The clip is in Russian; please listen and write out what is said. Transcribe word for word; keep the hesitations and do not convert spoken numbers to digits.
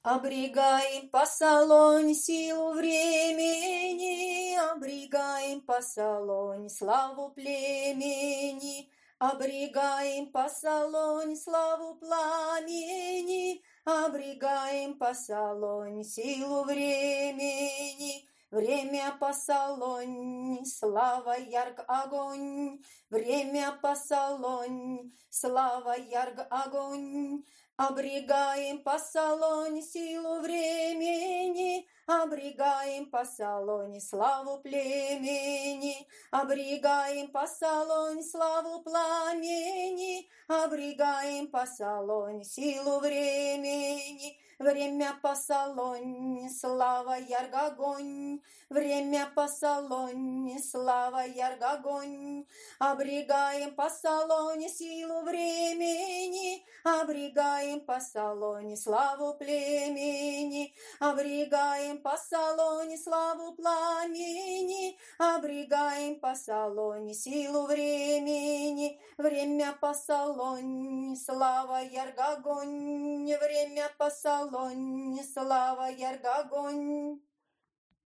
Обрегаем по салоне силу времени, обрегаем по салоне славу племени, обрегаем по салоне славу пламени, обрегаем по салоне силу времени. Время по салоне, слава ярк огонь, время по салоне, слава ярк огонь. Обрегаем по салоне силу времени, обрегаем по салоне славу племени, обрегаем по салоне славу пламени, обрегаем по салоне силу времени. Время по салоне, слава ярк огонь, время по салоне, слава ярк огонь. Обрегаем по салоне силу времени, обрегаем по салоне славу племени, обрегаем по салоне славу пламени, обрегаем по салоне силу времени. Время по салоне, слава ярк огонь, время по салоне, слава ярк огонь.